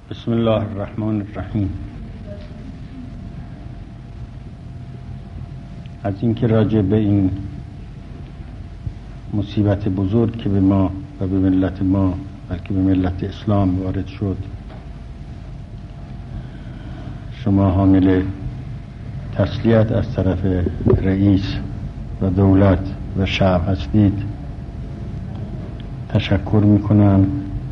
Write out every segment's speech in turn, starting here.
بسم الله الرحمن الرحیم. از اینکه راجع به این مصیبت بزرگ که به ما و به ملت ما بلکه به ملت اسلام وارد شد شما حامل تسلیت از طرف رئیس و دولت و شعب هستید تشکر میکنم،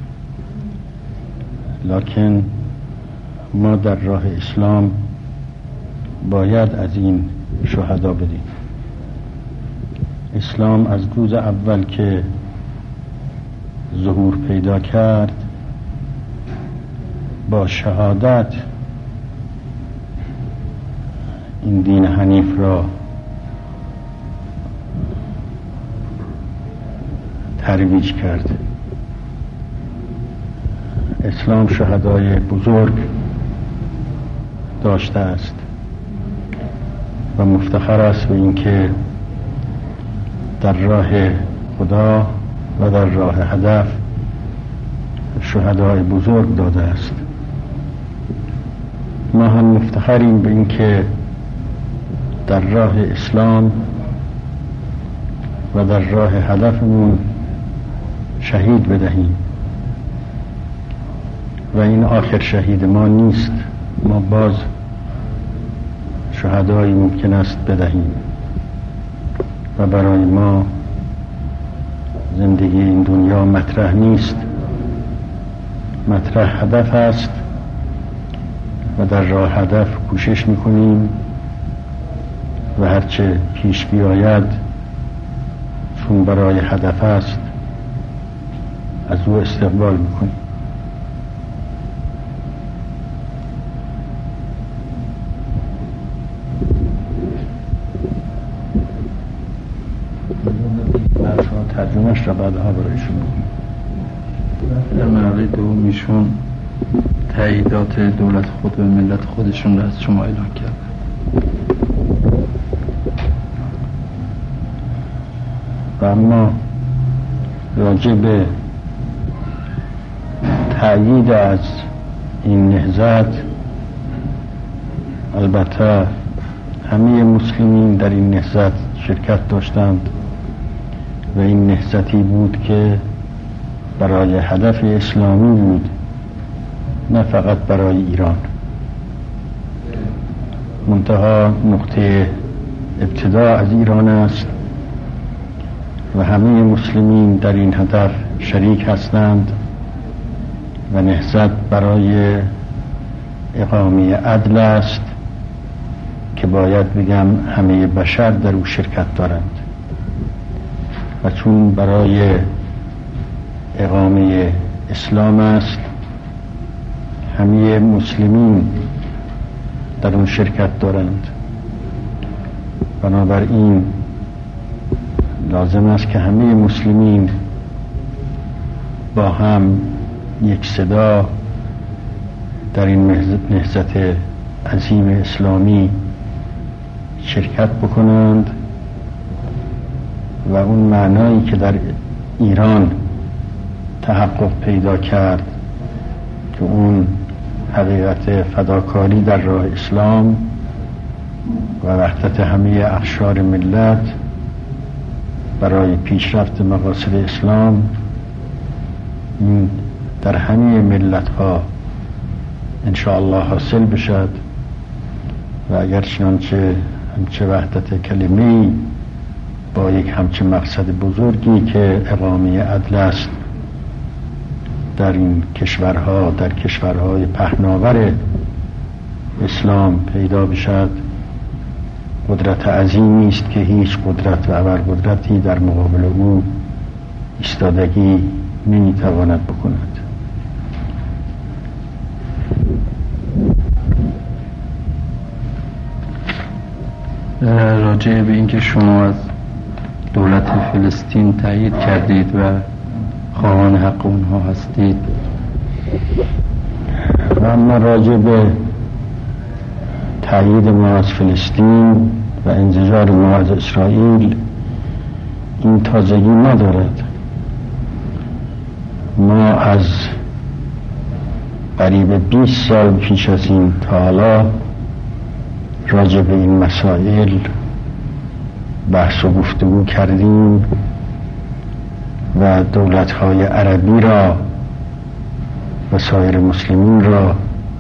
لکن ما در راه اسلام باید از این شهدا بدیم. اسلام از روز اول که ظهور پیدا کرد با شهادت این دین حنیف را ترویج کرد. اسلام شهدای بزرگ داشته است و مفتخر است به اینکه در راه خدا و در راه هدف شهدای بزرگ داده است. ما هم مفتخریم به اینکه در راه اسلام و در راه هدفمون شهید بدهیم و این آخر شهید ما نیست، ما باز شهدایی ممکن است بدهیم و برای ما زندگی این دنیا مطرح نیست، مطرح هدف است و در راه هدف کوشش میکنیم و هرچه پیش بیاید چون برای هدف است از او استقبال میکنیم. ترجمهش را بعدها برایشون بگیم. در مرحله دوم ایشون تاییدات دولت خود و ملت خودشون را از شما اعلام کرد و اما راجع به تأیید از این نهضت البته همه مسلمین در این نهضت شرکت داشتند و این نهضتی بود که برای هدف اسلامی بود، نه فقط برای ایران. منتها نقطه ابتدا از ایران است و همه مسلمین در این هدف شریک هستند و نهضت برای اقامه عدل است که باید بگم همه بشر در او شرکت دارند و چون برای اقامه اسلام است همه مسلمین در اون شرکت دارند. بنابراین لازم است که همه مسلمین با هم یک صدا در این نهضت عظیم اسلامی شرکت بکنند و اون معنایی که در ایران تحقق پیدا کرد که اون حقیقت فداکاری در راه اسلام و وحدت همه اقشار ملت برای پیشرفت مقاصد اسلام این در همه ملت ها انشاءالله حاصل بشد و اگر چنانچه همچه وحدت کلمه‌ای با یک همچه مقصد بزرگی که اقامه عدل است در این کشورها، در کشورهای پهناور اسلام پیدا بشد، قدرت عظیمی است که هیچ قدرت و ابرقدرتی در مقابل او ایستادگی نمیتواند بکند. راجع به اینکه شما از دولت فلسطین تایید کردید و خواهان حق اونها هستید و اما راجع به تایید ما از فلسطین و انزجار ما از اسرائیل این تازگی ندارد. ما از قریب 20 سال پیش از این تا حالا راجع به این مسائل بحث و گفتگو کردیم و دولت‌های عربی را و سایر مسلمین را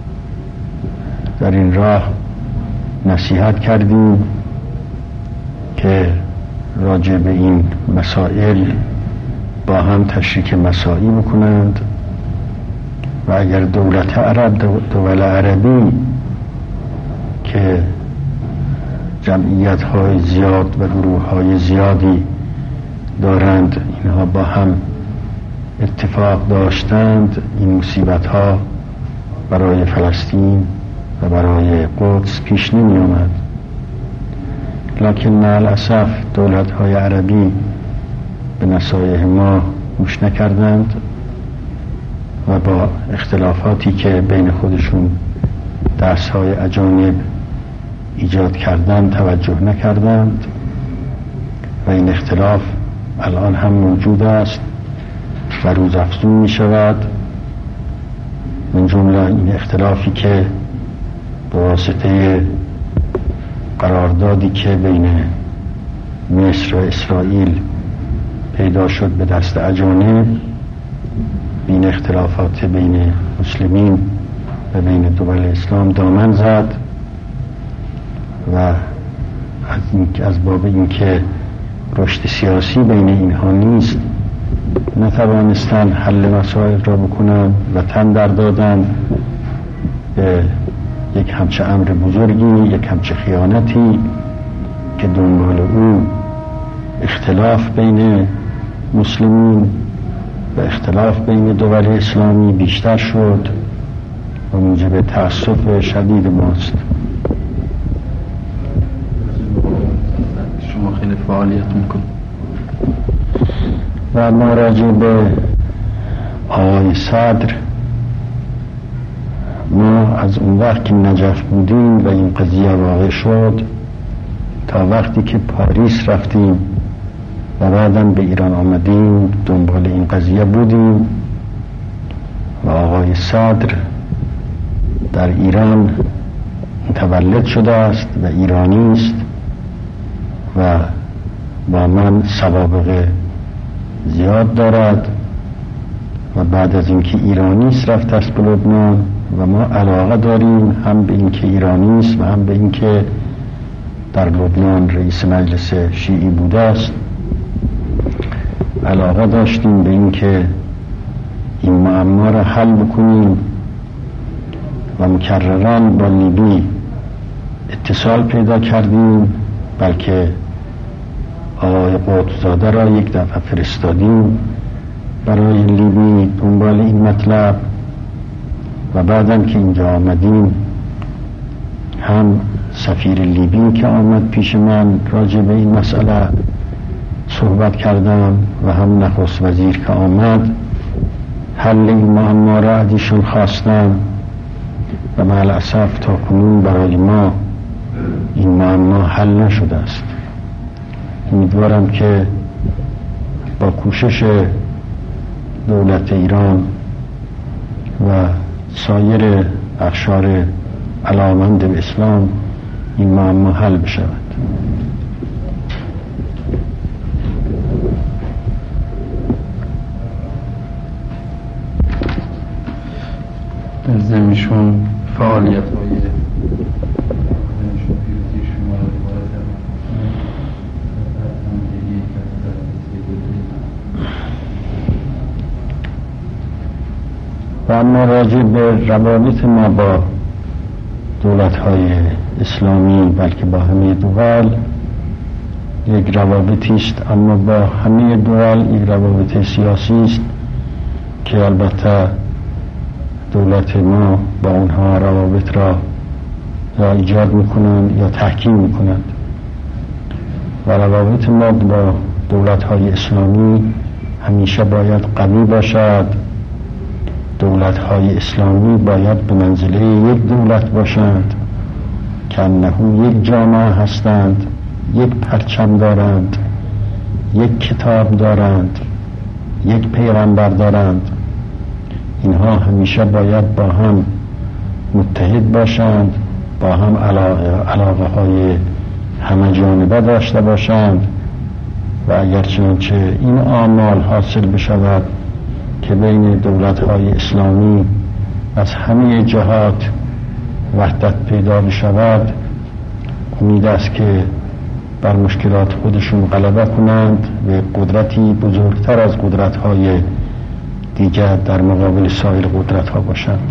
در این راه نصیحت کردیم که راجع به این مسائل با هم تشریک مساعی بکنند و اگر دولت عرب، دول عربی که جمعیت‌های زیاد و گروه‌های زیادی دارند، اینها با هم اتفاق داشتند، این مصیبت‌ها برای فلسطین و برای قدس پیش نمی آمد. لکن للاسف دولت‌های عربی به نصایح ما گوش نکردند و با اختلافاتی که بین خودشون دست‌های اجانب ایجاد کردند توجه نکردند و این اختلاف الان هم موجود است و روز افزون می شود. من جمله این اختلافی که به واسطه قراردادی که بین مصر و اسرائیل پیدا شد به دست اجانب، این اختلافات بین مسلمین و بین دول اسلام دامن زد و از باب اینکه رشد سیاسی بین اینها نیست نتوانستند حل مسائل را بکنند و تن در دادند به یک همچه امر بزرگی، یک همچه خیانتی که دنبال او اختلاف بین مسلمین و اختلاف بین دول اسلامی بیشتر شد و موجب تأسف شدید ماست. شما خیلی فعالیت میکنید و ما راجع به آقای صدر، ما از اون وقت که نجف بودیم و این قضیه واقع شد تا وقتی که پاریس رفتیم و بعداً به ایران آمدیم دنبال این قضیه بودیم و آقای صدر در ایران متولد شده است و ایرانی است و با من سوابق زیاد دارد و بعد از اینکه ایرانی است رفت است به لبنان و ما علاقه داریم هم به اینکه ایرانی است و هم به اینکه در لبنان رئیس مجلس شیعی بوده است. علاقه داشتیم به اینکه این معما را حل بکنیم و مکرراً با لیبی اتصال پیدا کردیم، بلکه آقای قطب‌زاده را یک دفعه فرستادیم برای لیبی دنبال این مطلب و بعداً که اینجا آمدیم هم سفیر لیبی که آمد پیش من راجع به این مسئله صحبت کردم و هم نخست وزیر که آمد حل این معما را از ایشون خواستم و مع الاسف تا کنون برای ما این معما حل نشده است. امیدوارم که با کوشش دولت ایران و سایر اقشار علاقه‌مند به اسلام این معما حل بشود. در ضمنشون فعالیت های پیروزی شما را و اما راجع به روابط ما با دولت‌های اسلامی بلکه با همه دول یک روابطی است، اما با همه دول یک روابط سیاسی است که البته دولت ما با اونها روابط را یا ایجاد میکنند یا تحکیم میکنند و روابط ما با دولت‌های اسلامی همیشه باید قوی باشد. دولت‌های اسلامی باید به منزله یک دولت باشند که انه یک جامعه هستند، یک پرچم دارند، یک کتاب دارند، یک پیغمبر دارند اینها همیشه باید با هم متحد باشند، با هم علاقه های همه جانبه داشته باشند و اگر چنانچه این آمال حاصل بشود که بین دولت های اسلامی از همه جهات وحدت پیدا بشود، امید است که بر مشکلات خودشون غلبه کنند و قدرتی بزرگتر از قدرت های دیگر در مقابل سایر قدرت ها باشند.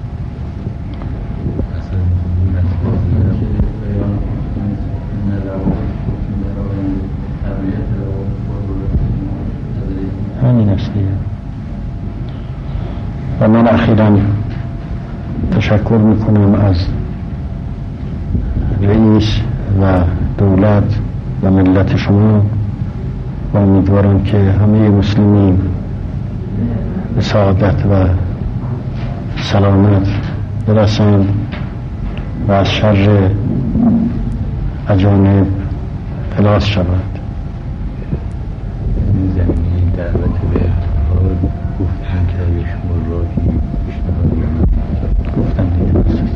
همین است دیگه. و من اخیراً تشکر میکنم از رئیس و دولت و ملت شما و امیدوارم که همه مسلمین به سعادت و سلامت برسند و از شر اجانب خلاص شود. زمینه دعوت به اتحاد گفتن که اگه شما راهی پیشنهاد گفتم دیگه.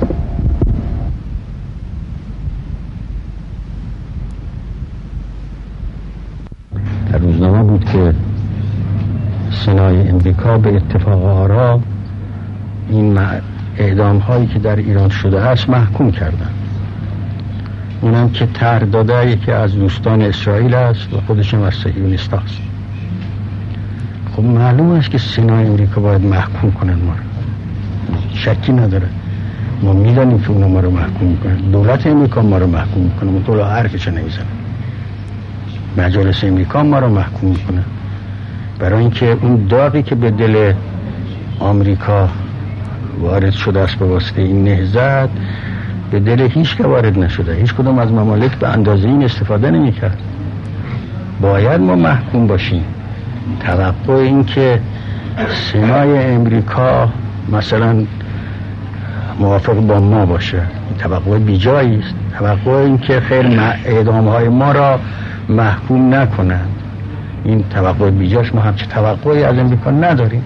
در روزنامه بود که سنای امریکا به اتفاق آرا این اعدام هایی که در ایران شده است محکوم کردن. اونم که طرح داده یکی از دوستان اسرائیل است و خودش هم از صهیونیست است. خب معلوم است که سنای امریکا باید محکوم کنن ما رو، شکی نداره. ما میدانیم که اونا ما رو محکوم میکنن، دولت امریکا ما رو محکوم میکنه، مطلع حرفش نمیزنه، مجالس امریکا ما رو محکوم میکنه، برای اینکه اون داغی که به دل آمریکا وارد شده است به واسطه این نهضت به دل هیچ که وارد نشده. هیچ کدوم از ممالک به اندازه این استفاده نمی‌کرد. باید ما محکوم باشیم. توقع این که سنای امریکا مثلا موافق با ما باشه توقع بیجایی است. توقع این که خیر اعدام‌های ما را محکوم نکنند، این توقع بیجاست. ما همچه توقعی از امریکا نداریم،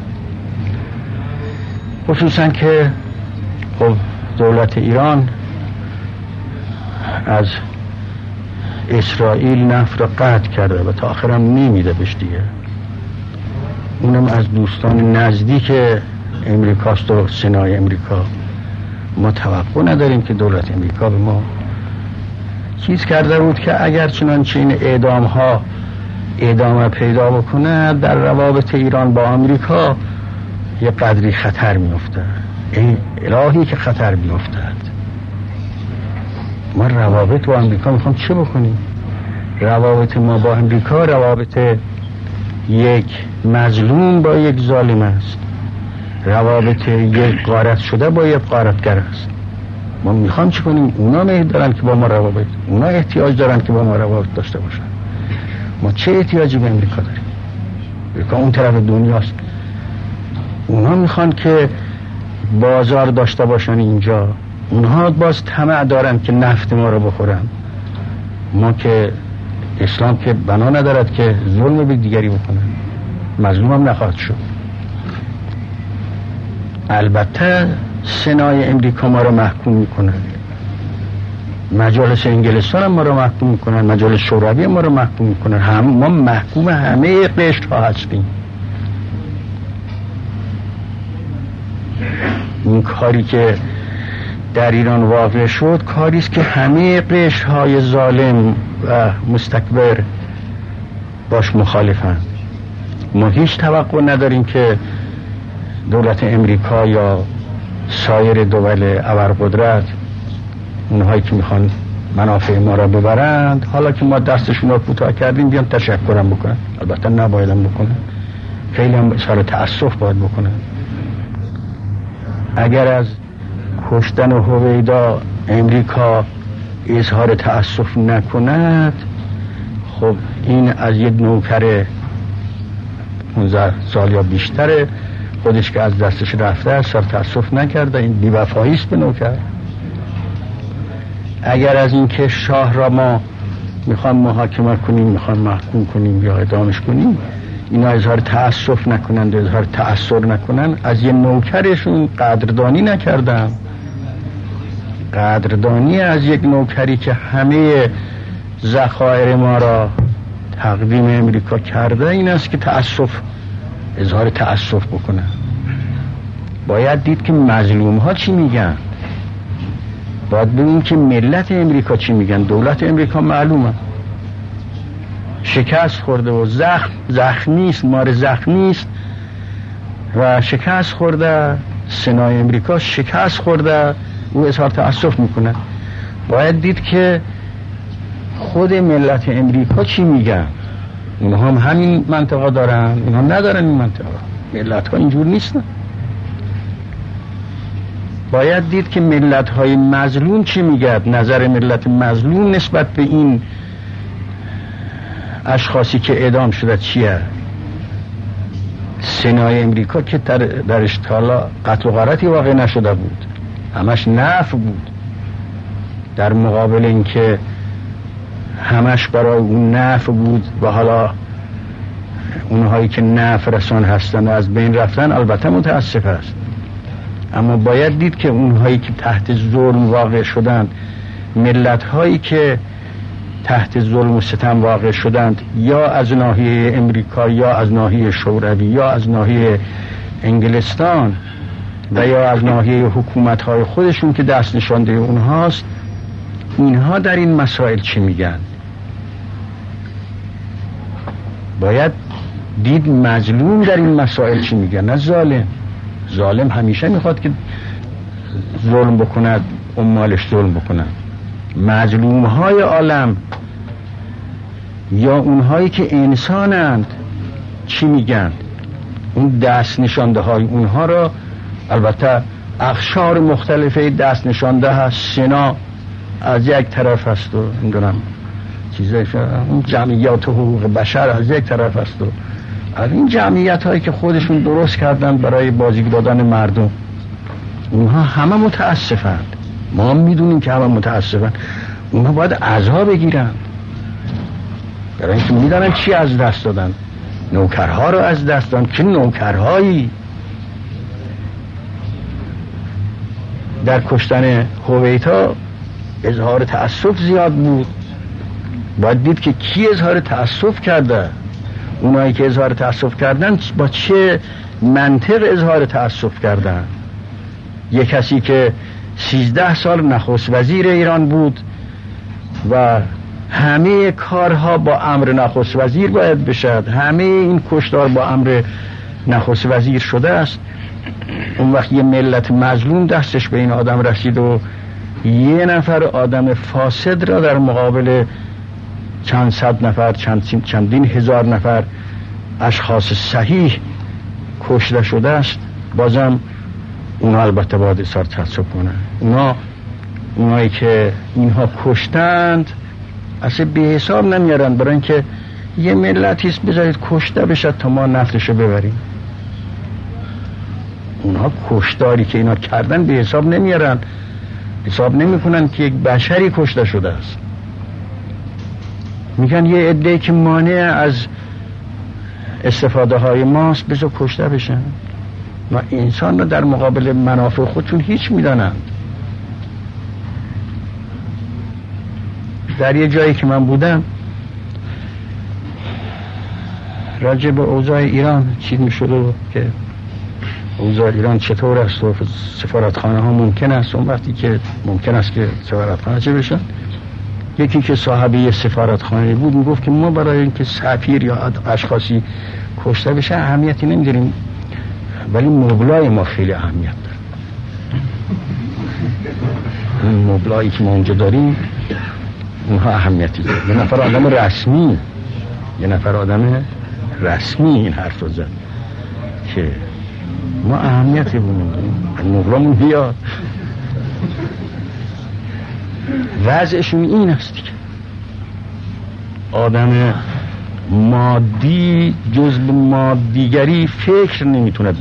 خصوصا که خب دولت ایران از اسرائیل نفت را قطع کرده و تا آخرم نمیده بهش دیگه. اونم از دوستان نزدیک امریکاست و سنای امریکا. ما توقع نداریم که دولت امریکا به ما چیز کرده بود که اگر چنانچه این اعدام ها ادامه پیدا بکنه در روابط ایران با آمریکا یه قدری خطر میفته. این الهی که خطر بیفتد. ما روابط با آمریکا میخوام چه بکنیم؟ روابط ما با آمریکا روابط یک مظلوم با یک ظالم است، روابط یک غارت شده با یک غارتگر است. ما میخوام چه کنیم؟ اونا دارن که با ما روابط، اونا احتیاج دارن که با ما روابط داشته باشن. ما چه احتیاجی به امریکا داریم؟ امریکا اون طرف دنیاست. اونا میخوان که بازار داشته باشن اینجا، اونها باز طمع دارن که نفت ما رو بخورن. ما که اسلام که بنا ندارد که ظلم به دیگری بکنه، مظلوم هم نخواهد شد. البته سنای امریکا ما رو محکوم میکنن، مجالس انگلستان هم ما رو محکوم میکنن، مجالس شوروی ما رو محکوم میکنن. ما محکوم همه قشر ها هستیم. این کاری که در ایران واقع شد کاری است که همه قشرهای ظالم و مستکبر باش مخالفند. ما هیچ توقع نداریم که دولت امریکا یا سایر دول ابرقدرت، اونهایی که میخوان منافع ما را ببرند، حالا که ما دستشون را کوتاه کردیم بیان تشکرم بکنن. البته نبایدم بکنن، خیلی هم اظهار تأسف باید بکنن. اگر از کشتن هویدا امریکا اظهار تأسف نکند، خب این از یک نوکر 15 سال یا بیشتره خودش که از دستش رفته است تأسف نکرده. این بی‌وفایی است به نوکر. اگر از این که شاه را ما میخوام محاکمه کنیم، میخوام محکوم کنیم یا اعدامش کنیم، اینا اظهار تأسف نکنند، اظهار تأثر نکنند، از یه نوکرشون قدردانی نکردن. قدردانی از یک نوکری که همه ذخایر ما را تقدیم امریکا کرده این است که اظهار تأسف بکنن. باید دید که مظلوم ها چی میگن، باید ببین که ملت امریکا چی میگن. دولت امریکا معلومه شکست خورده و زخمیست، مار زخمیست و شکست خورده. سنای امریکا شکست خورده، او اظهار تأسف میکنه. باید دید که خود ملت امریکا چی میگن. اونها هم همین منطقه دارن، اونها ندارن این منطقه. ملت ها اینجور نیستن. باید دید که ملت های مظلوم چی میگن، نظر ملت مظلوم نسبت به این اشخاصی که اعدام شده چیه. سنای امریکا که درش تا قتل و غارتی واقع نشده بود، همش نفع بود، در مقابل اینکه همش برای اون نفع بود و حالا اونهایی که نفع رسان هستن از بین رفتن، البته متاسف است. اما باید دید که اونهایی که تحت ظلم واقع شدند، ملت هایی که تحت ظلم و ستم واقع شدند، یا از ناحیه امریکا یا از ناحیه شوروی یا از ناحیه انگلستان و یا از ناحیه حکومت های خودشون که دست نشانده اونهاست، اینها در این مسائل چی میگن. باید دید مظلوم در این مسائل چی میگن، نه ظالم. ظالم همیشه میخواد که ظلم بکند، عمالش ظلم بکند. مظلوم های عالم یا اونهایی که انسانند چی میگن. اون دست نشانده های اونها را، البته اقشار مختلفه دست نشانده هست. سنا از یک طرف هست و میدونم اون جمعیت حقوق بشر از یک طرف هست و از این جمعیت هایی که خودشون درست کردن برای بازی دادن مردم، اونها همه متاسفند. ما هم میدونیم که همه متاسفند. اونها باید عزا بگیرن، برای اینکه میدونن چی از دست دادن. نوکرها رو از دست دادن. که نوکرهایی در کشتن هویدا اظهار تأسف زیاد بود. باید دید که کی اظهار تأسف کرده. اونایی که اظهار تأسف کردن با چه منطق اظهار تأسف کردن. یک کسی که 13 سال نخست وزیر ایران بود و همه کارها با امر نخست وزیر باید بشد، همه این کشتار با امر نخست وزیر شده است. اون وقت یه ملت مظلوم دستش به این آدم رسید و یه نفر آدم فاسد را در مقابل چند صد نفر، چندین هزار نفر اشخاص صحیح کشته شده است. بازم اونا البته باید اظهار تأسف کنن. اونایی که اینها کشتند اصلا به حساب نمیارن، برای اینکه یه ملتیست بذارید کشته بشد تا ما نفلشو ببریم. اونها کشتاری که اینا کردن به حساب نمیارن، حساب نمیکنن که یک بشری کشته شده است. میگن یه عده‌ای که مانع از استفاده های ماست بذار کشته بشن و انسان رو در مقابل منافع خودشون هیچ میدانند. در یه جایی که من بودم راجع به اوضاع ایران چیز میشد که اوضاع ایران چطور است و سفارتخانه ها ممکن است اون وقتی که ممکن است که سفارتخانه چه بشن. یکی که صاحب یه سفارتخانه بود میگفت که ما برای اینکه سفیر یا اشخاصی کشته بشه اهمیتی نمیداریم، ولی مبلای ما خیلی اهمیت داره. این مبلایی که ما اونجا داریم اونها اهمیتی داره. یه نفر آدم رسمی این حرف رو زد که ما اهمیتی بودیم، مبلامون بیاد. وضعشون این است که آدم مادی جز به مادیگری فکر نمیتوند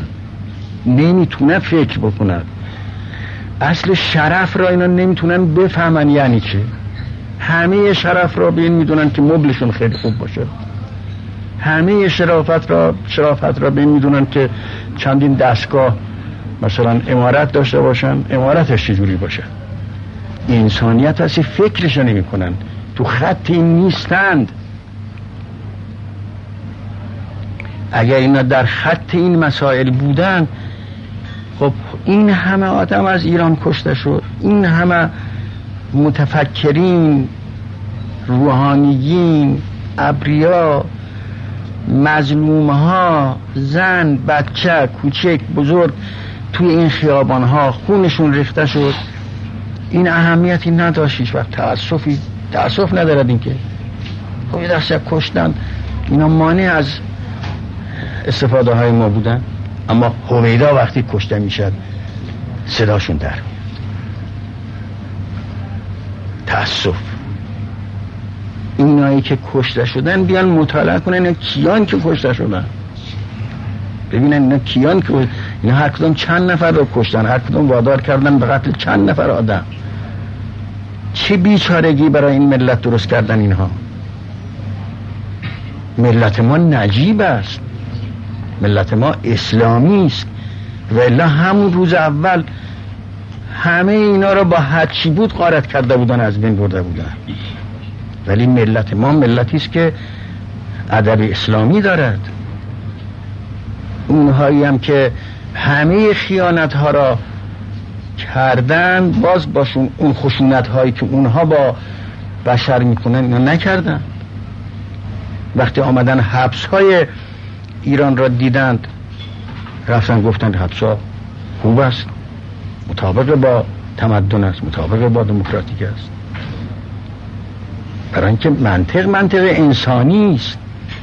فکر بکند. اصل شرف را اینا نمیتونن بفهمن یعنی چه. همه شرف را به این میدونن که مبلشون خیلی خوب باشه. همه شرافت را به میدونن که چندین دستگاه مثلا امارت داشته باشن، امارتش چجوری باشه. انسانیت اصلا فکرش نمی کنن، تو خط این نیستند. اگر اینا در خط این مسائل بودن، خب این همه آدم از ایران کشته شد، این همه متفکرین، روحانیین، ابریا، مظلومها، زن، بچه، کوچک، بزرگ توی این خیابانها خونشون ریخته شد. این اهمیتی نداشت هیچ وقت. تأسف ندارد این که خب یه دسته کشتن، اینا مانع از استفاده های ما بودن. اما هویدا وقتی کشته میشد صداشون در میاد. تأسف. اینایی که کشته شدن بیان مطالعه کنن اینا کیان که کشته شدن، ببینن اینا کیان که اینا هر کدوم چند نفر رو کشتن، هر کدوم وادار کردن به قتل چند نفر آدم. چه بیچارگی برای این ملت درست کردن اینها. ملت ما نجیب است، ملت ما اسلامی است، و الا همون روز اول همه اینا رو با هر چی بود غارت کرده بودن، از بین برده بودن. ولی ملت ما ملتی است که ادب اسلامی دارد. اونهایی هم که همه خیانت ها را کردن، باز باشون اون خشونت هایی که اونها با بشر میکنن اینا نکردن. وقتی آمدن حبس های ایران را دیدند، رفتن گفتن حبس ها خوب است، مطابق با تمدن است، مطابق با دموکراتیک است. برای اینکه منطق انسانی است،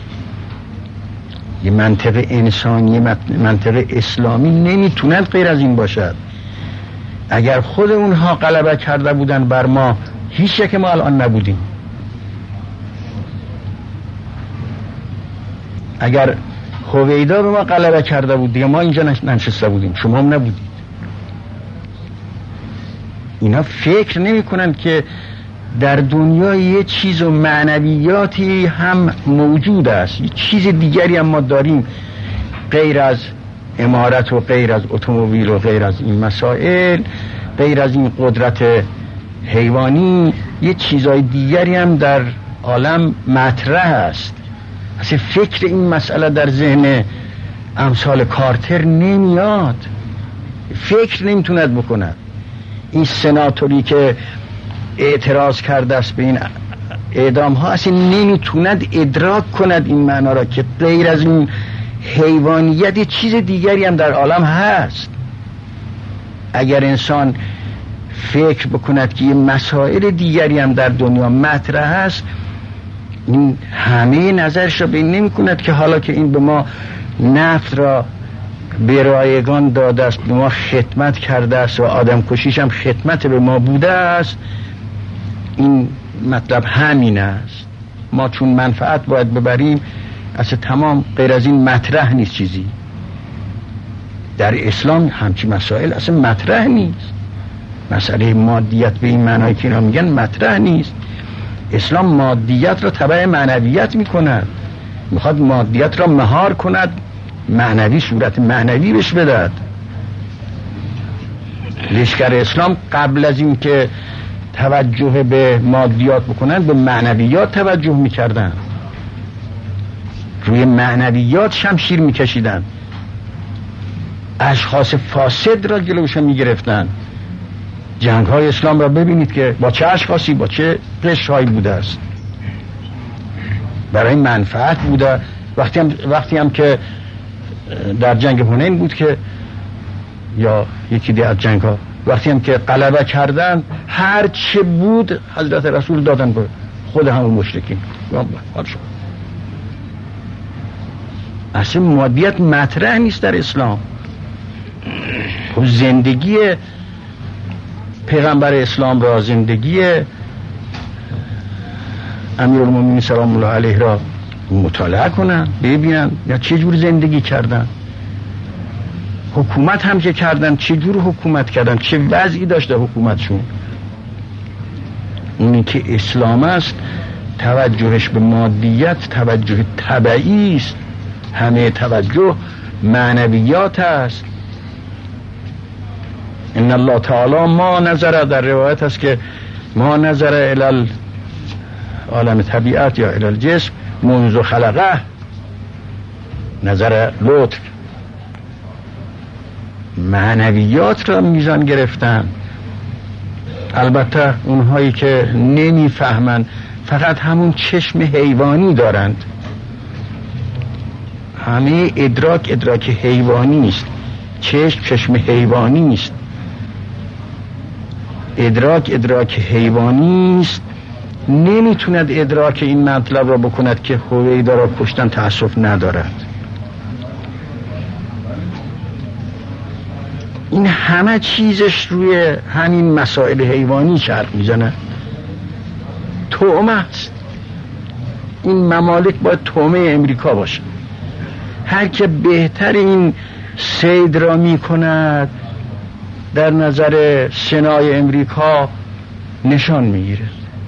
یه منطق انسانی، منطق اسلامی نمیتوند غیر از این باشد. اگر خود اونها غلبه کرده بودن بر ما، هیچ یک ما الان نبودیم. اگر هویدا به ما غلبه کرده بود دیگه ما اینجا ننشسته بودیم، شما هم نبودید. اینا فکر نمی کنن که در دنیا یه چیز و معنویاتی هم موجود است، یه چیز دیگری هم ما داریم غیر از امارت و غیر از اتومبیل و غیر از این مسائل، غیر از این قدرت حیوانی. یه چیزای دیگری هم در عالم مطرح است. اصلا فکر این مسئله در ذهن امثال کارتر نمیاد، فکر نمیتوند بکند. این سناتوری که اعتراض کرده است به این اعدام ها اصلا نمیتوند ادراک کند این معنا را که غیر از این حیوانیت یه چیز دیگری هم در عالم هست. اگر انسان فکر بکند که یه مسائل دیگری هم در دنیا مطرح هست، این همه نظرش را به این نمی کند که حالا که این به ما نفت را به رایگان داده است، به ما خدمت کرده است و آدم کشیش هم خدمت به ما بوده است، این مطلب همین است. ما چون منفعت باید ببریم، اصلا تمام، غیر از این مطرح نیست چیزی. در اسلام همچی مسائل اصلا مطرح نیست. مسئله مادیت به این معنایی که اینا میگن مطرح نیست. اسلام مادیت را تبع معنویت میکند، میخواد مادیت را مهار کند، معنوی صورت معنوی بهش بدهد. لشکر اسلام قبل از این که توجه به مادیات بکنن به معنویات توجه میکردن، روی معنویات شمشیر میکشیدن، اشخاص فاسد را جلوش میگرفتن. جنگ های اسلام را ببینید که با چه اشخاصی، با چه قشرهایی بوده است. برای منفعت بوده. وقتی هم که در جنگ حنین بود که یا یکی دیگه از جنگ ها، وقتی هم که غلبه کردن هر چه بود حضرت رسول دادن به خود همون مشرکین. اصلا مادیت مطرح نیست در اسلام. زندگی پیغمبر اسلام را، زندگی امیرالمومنین سلام الله علیه را مطالعه کنن، ببینن یا چه جور زندگی کردن. حکومت هم که کردن چه جور حکومت کردن، چه وضعی داشته حکومتشون. اونی که اسلام است توجهش به مادیت توجه طبعی است، همه توجه معنویات است. ان الله تعالی ما نظر، در روایت است که ما نظر الی عالم طبیعت یا الی الجسم منذ خلقه، نظر لطف، معنویات را میزان گرفتن. البته اونهایی که نمیفهمن فقط همون چشم حیوانی دارند. همه ادراک حیوانی است، چشم حیوانی است، ادراک حیوانی است. نمیتوند ادراک این مطلب را بکند که هویدا را کشتن، تأسف ندارد. این همه چیزش روی همین مسائل حیوانی چرخ میزنه. طعمه است. این ممالک باید طعمه امریکا باشه. هر که بهتر این صید را میکند در نظر سنای امریکا نشان میگیره.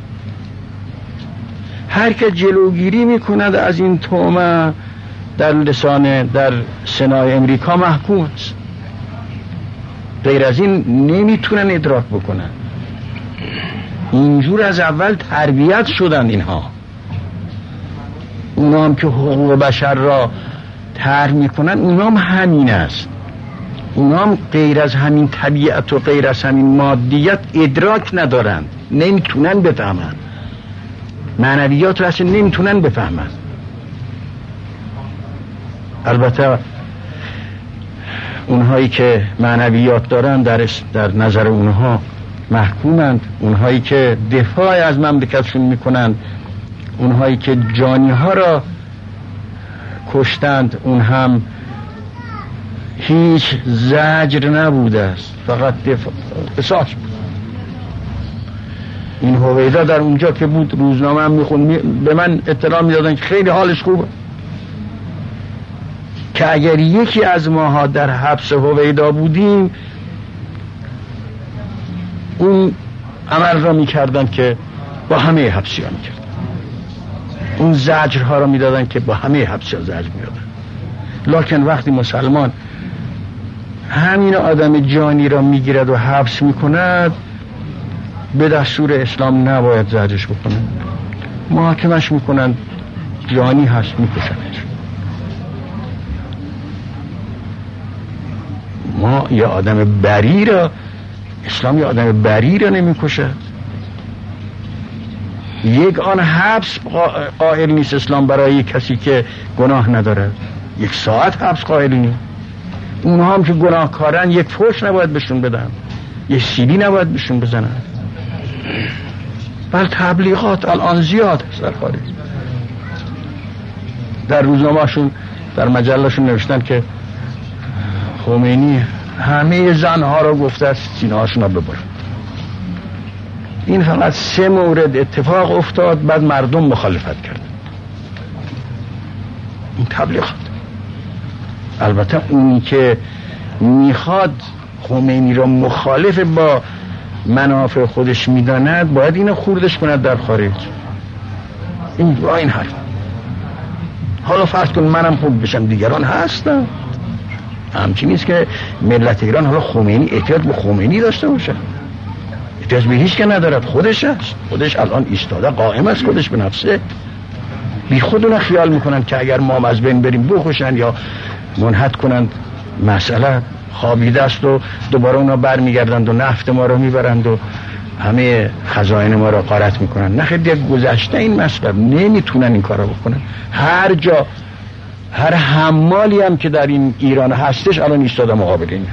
هر که جلوگیری میکند از این طعمه در سنای امریکا محکوم است. غیر از این نمیتونن ادراک بکنن. اینجور از اول تربیت شدن اینها. اونا هم که حقوق بشر را طرح میکنن، اونا هم همین است. اونا هم غیر از همین طبیعت و غیر از همین مادیت ادراک ندارند، نمیتونن بفهمن. معنویات را اصلا نمیتونن بفهمن. البته اونهایی که معنویات دارن در نظر اونها محکومند. اونهایی که دفاع از مملکتشون میکنند، اونهایی که جانی ها را کشتند، اون هم هیچ زجر نبوده است، فقط قصاص بود. این هویدا در اونجا که بود روزنامه هم میخون، به من اطلاع میدادن که خیلی حالش خوبه، که اگر یکی از ماها در حبس هویدا بودیم اون عمل را میکردن که با همه حبسی ها میکردن، اون زجرها را میدادن که با همه حبسی ها زجر میدادن. لکن وقتی مسلمان همین آدم جانی را میگیرد و حبس میکند، به دستور اسلام نباید زجرش بکنن، محاکمش میکنن، جانی هست میکشنش. ما یه آدم بری را، اسلام یه آدم بری را نمیکشد. یک آن حبس قائل نیست اسلام برای کسی که گناه نداره. 1 ساعت حبس قائل نیست. اونها هم که گناهکارن یک فحش نباید بهشون بدن، یک سیلی نباید بهشون بزنن. بل تبلیغات الان زیاد هست در خارج. در روزنامه‌شون، در مجله‌شون نوشتن که خمینی همه زنها را گفته است سینه‌هاشون را ببرن. این فقط 3 مورد اتفاق افتاد، بعد مردم مخالفت کردن. این تبلیغات. البته اونی که میخواد خمینی را مخالف با منافع خودش میداند باید اینو خوردش کند در خارج. این حرف. حالا فرض کن منم خوب بشم، دیگران هستن. همچین نیست که ملت ایران حالا خمینی احتیاج به خمینی داشته باشه، احتیاج به هیچ که ندارد. خودش هست، خودش الان ایستاده قائم است، خودش به نفسه. بی خودونه خیال میکنن که اگر ما از بین بریم بخوشن یا منحط کنند، مسئله خوابیده است و دوباره اونا برمیگردند و نفت ما رو میبرند و همه خزائن ما رو غارت میکنن. نه خیلی گذشته این مسئله، نمیتونن این کارو بکنن. هر جا، هر حمالی هم که در این ایران هستش الان ایستاده مقابل این،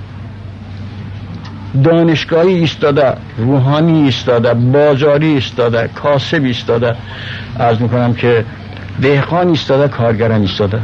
دانشگاهی ایستاده، روحانی ایستاده، بازاری ایستاده، کاسب ایستاده، عرض میکنم که دهقان ایستاده، کارگران ایستاده.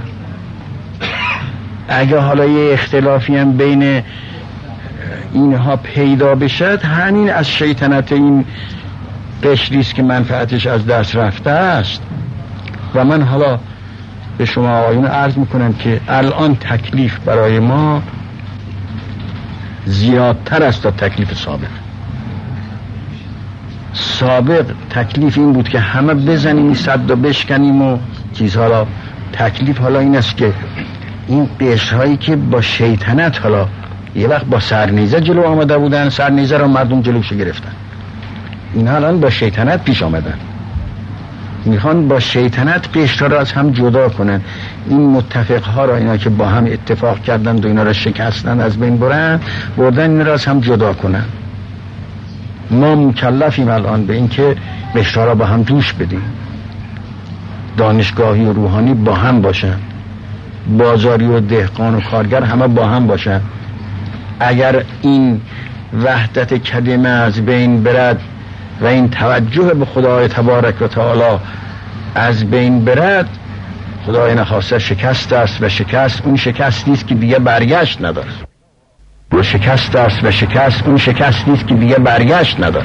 اگه حالا یه اختلافی هم بین اینها پیدا بشد، همین از شیطنت این قشریست که منفعتش از دست رفته است. و من حالا به شما آقایون عرض میکنم که الان تکلیف برای ما زیادتر است تا تکلیف سابق. سابق تکلیف این بود که همه بزنیم این سد و بشکنیم و چیزها را. تکلیف حالا این است که این قشرهایی که با شیطنت حالا یه وقت با سرنیزه جلو آمده بودن، سرنیزه را مردم جلوش گرفتن، این الان با شیطنت پیش آمدن، میخوان با شیطنت قشرها را از هم جدا کنن. این متفقها را، اینا که با هم اتفاق کردند و اینا را شکستن از بین بردن اینا را از هم جدا کنن. ما مکلفیم الان به این که قشرها را با هم جوش بدیم، دانشگاهی و روحانی با هم باشن، بازاری و دهقان و کارگر همه با هم باشن. اگر این وحدت کلمه از بین برد و این توجه به خدای تبارک و تعالی از بین برد، خدای نخواسته شکست است و شکست اون شکستی است که دیگه برگشت نداره. و شکست است و شکست اون شکستی است که دیگه برگشت نداره.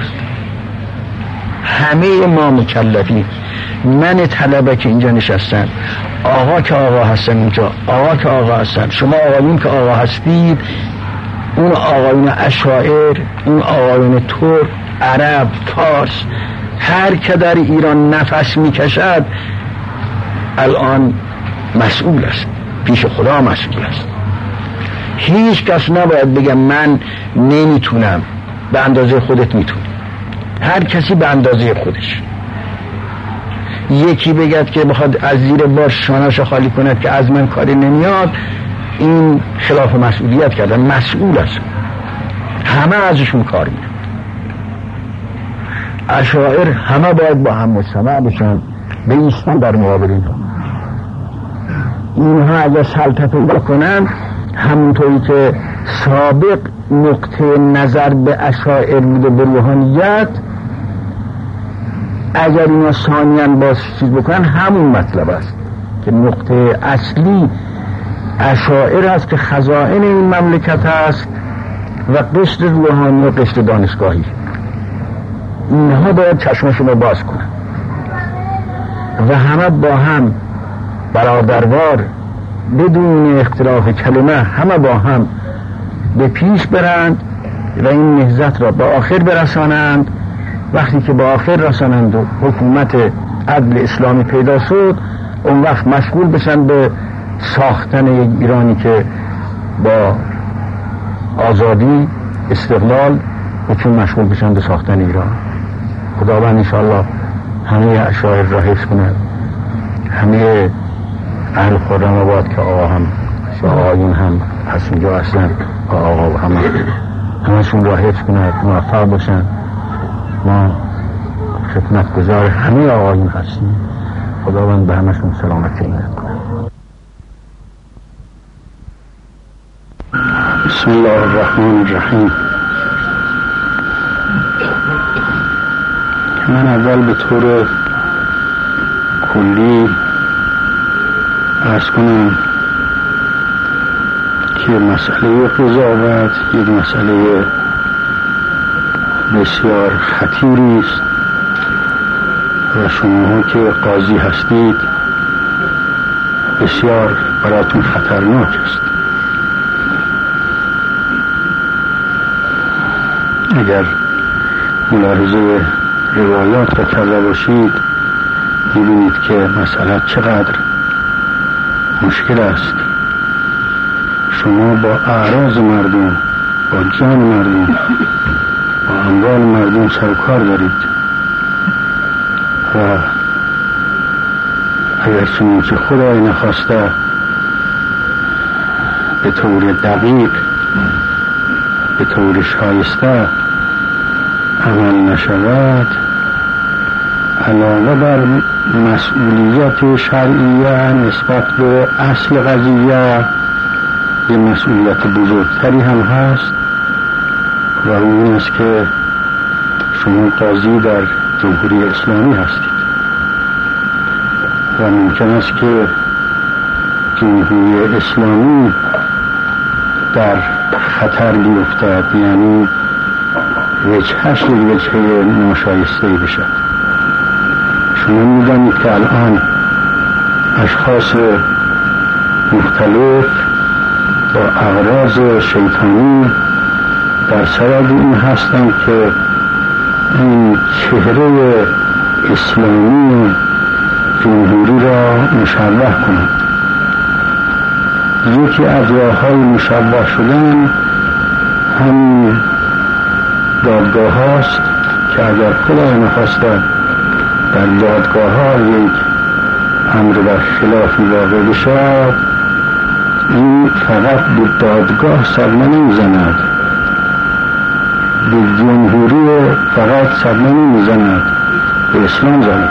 همه ما مکلفیم. من طلبه که اینجا نشستن، آقا که آقا هستن اینجا، آقا که آقا هستن، شما آقایون که آقا هستید، اون آقایون اشاعر، اون آقایون ترک، عرب، فارس، هر که در ایران نفس میکشد الان مسئول است، پیش خدا مسئول است. هیچ کس نباید بگه من نمیتونم. به اندازه خودت میتونی، هر کسی به اندازه خودش. یکی بگد که بخواد از زیر بار شانه‌اش خالی کند که از من کاری نمیاد، این خلاف مسئولیت کردن. مسئول است، همه ازشون کار میاد. اشاعر همه باید با هم مجتمع بشن، بایستن در مقابل اینها اگر سلطت بکنن، همونطوری که سابق نقطه نظر به اشاعر بوده به روحانیت، اگر اینا ثانیاً باز چیز بکنن همون مطلب است که نقطه اصلی اشاعر است که خزائن این مملکت است و قشر روحانی و قشر دانشگاهی. اینها باید چشمشون رو باز کنن و همه با هم برادروار بدون اختلاف کلمه همه با هم به پیش برند و این نهضت را به آخر برسانند. وقتی که به آخر رسانند و حکومت عدل اسلامی پیدا شد، اون وقت مشغول بشن به ساختن یک ایرانی که با آزادی استقلال بچون مشغول بشن به ساختن ایران. خداوند انشاءالله همه اشاعر را حفظ کند، همه اهل خرم آباد که آقا هم و آقایون هم پس اینجا هستن، آقا و همشون را حفظ کند، موفق باشن. ما خدمتگزار همه آقایون هستیم. خداوند به همشون سلامتی عنایت کند. بسم الله الرحمن الرحیم. من اول به طور کلی عرض کنم که مسئله قضاوت یک مسئله بسیار خطیری است و شماها که قاضی هستید بسیار براتون خطرناک است. اگر ملاحظه روایات را کرده باشید می‌بینید که مسئله چقدر مشکل است. شما با اعراض مردم، با جان مردم، با اموال مردم سر و کار دارید و اگر چنانچه خدای نخواسته به طور دقیق، به طور شایسته عمل نشود، علاوه بر مسئولیت شرعیه نسبت به اصل قضیه یه مسئولیت بزرگتری هم هست و اون است که شما قاضی در جمهوری اسلامی هستید و ممکن است که جمهوری اسلامی در خطر بیفتد، یعنی وجهش یک وجه ناشایسته بشد. شما می‌دانید که الان اشخاص مختلف با اغراض شیطانی در سرد این هستند که این چهره اسلامی جمهوری را مشوه کنند. یکی از راه‌های مشوه شدن همین دادگاه هاست که اگر خدای نخواسته در دادگاه ها یک امر بر خلافی واقع بشود، این فقط به دادگاه صدمه نمیزند، به جمهوری فقط صدمه نمیزند، به اسلام ضربه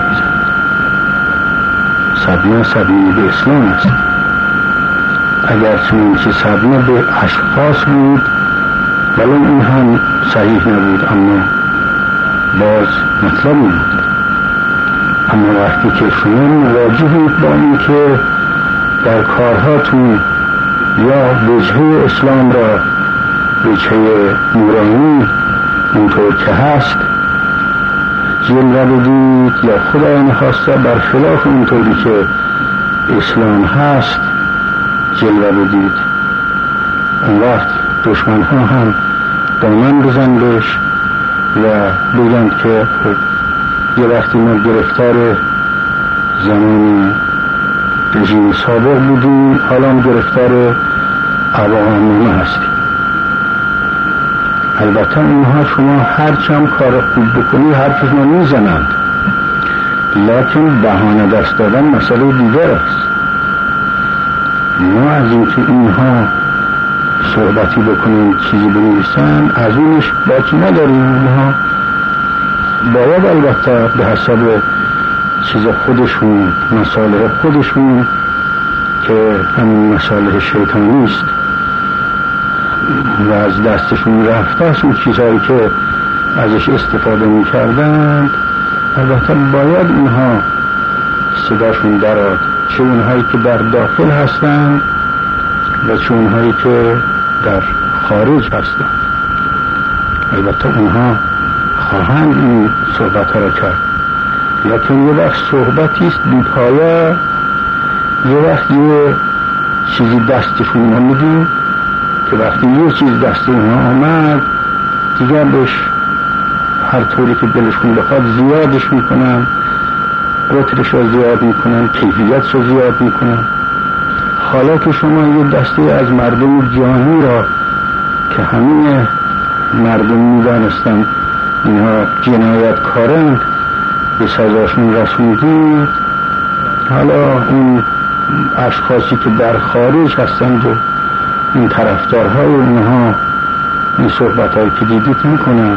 میزند. صدمه به اسلام است. اگر چنانچه صدمه به اشخاص بود ولی این هم صحیح نبود، اما باز مطلبی بود. اما وقتی که شما مواجهید با این که در کارهاتون یا وجهه اسلام را وجهه نورانی اونطور که هست جلوه بدید یا خدای نخواسته برخلاف اونطوری که اسلام هست جلوه بدید، اون وقت دشمن ها هم دامن بزن بهش و بگند که یه وقتی ما گرفتار زمان رژیم سابق بودیم، حالا هم گرفتار عوامنامه هستیم. البته اونها شما هرچم کار خوب بکنی حرفشون میزنند، لیکن بهانه دست دادن مسئله دیگر است. ما از اینکه اینها صحبتی بکنیم چیزی بنویسن از اونش باکی نداریم. اینها باید البته به حسب چیز خودشون، مصالح خودشون که همین مصالح شیطانی است و از دستشون رفته است، اون چیزهایی که ازش استفاده میکردند، البته باید اینها صداشون درآد، چه اونهایی که در داخل هستند و چه اونهایی که در خارج هستند. البته اونها خواهند این صحبت ها را کرد، لیکن یه وقت صحبتی است بی‌پایه، یه وقت یه چیزی دستشون نمیدیم که وقتی یه چیز دست اونها آمد دیگر بهش هر طوری که دلشون بخواد زیادش میکنن، قطرش رو زیاد میکنن، کیفیتش رو زیاد میکنن. حالا که شما یه دسته از مردم جهانی را که همین مردم میدانستن اینها جنایتکارند به سزاشون رسوندید، حالا اون اشخاصی که در خارج هستند و این طرفدارهای اونها این صحبت‌هایی که دیدید میکنن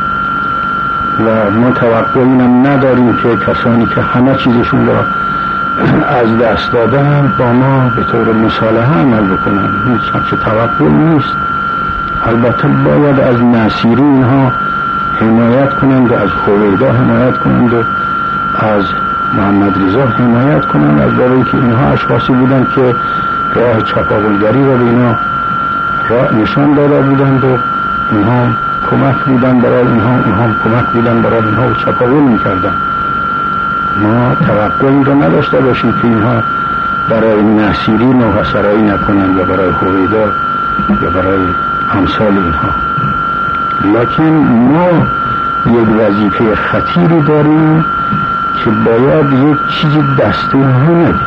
و ما توقع اینم نداریم که کسانی که همه چیزشون را از دست دادن با ما به طور مصالحه عمل بکنن، هیچ همچه توقع نیست. البته باید از نصیری اینها حمایت کنند و از خویدا حمایت کنند و از محمد رضا حمایت کنند، از برای که اینها اشخاصی بودند که راه چپاولگری را به اینا راه نشان داده بودند و اینها کمک بودند برای اینها کمک بودند برای اینها و چپاول میکردند. ما توقع این را نداشته باشیم که اینها برای نصیری نوحسرایی نکنند یا برای خویدا یا برای امثال اینها. لکن ما یک وظیفه خطیری داریم که باید یک چیزی دست اینها ندیم،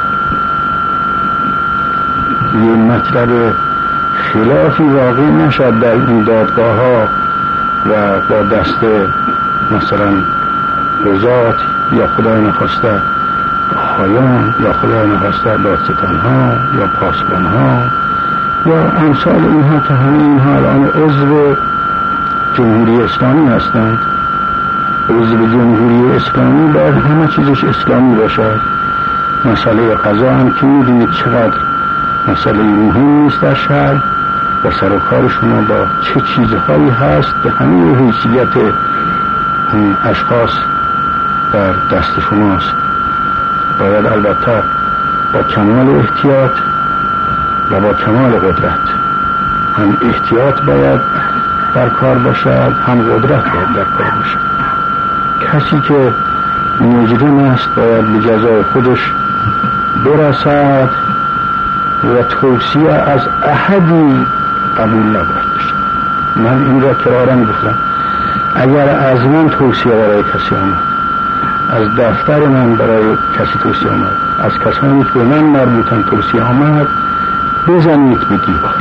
یه مطلب خلافی واقع نشد در این دادگاه ها و با دست مثلا قضات یا خدای نخواسته خایان یا خدای نخواسته دادستان ها یا پاسبان ها یا امثال اینها که همه اینها الان عضو جمهوری اسلامی هستند. عضو جمهوری اسلامی باید همه چیزش اسلامی باشد. مسئله قضا هم که میدونید چقدر مسئله مهم نیست در شهر و سر و کار شما با چه چیزهایی هست که همه حیثیت اون اشخاص در دست شماست. باید البته با کمال احتیاط و با کمال قدرت، هم احتیاط باید در کار باشد، هم قدرت باید در کار باشد. کسی که مجرم است باید به جزای خودش برسد و توصیه از احدی قبول نباید بشه. من این را کرارا گفتم، اگر از من توصیه برای کسی آمد، از دفتر من برای کسی توصیه آمد، از کسانی که به من مربوطن توصیه آمد، بزنید به دیوار.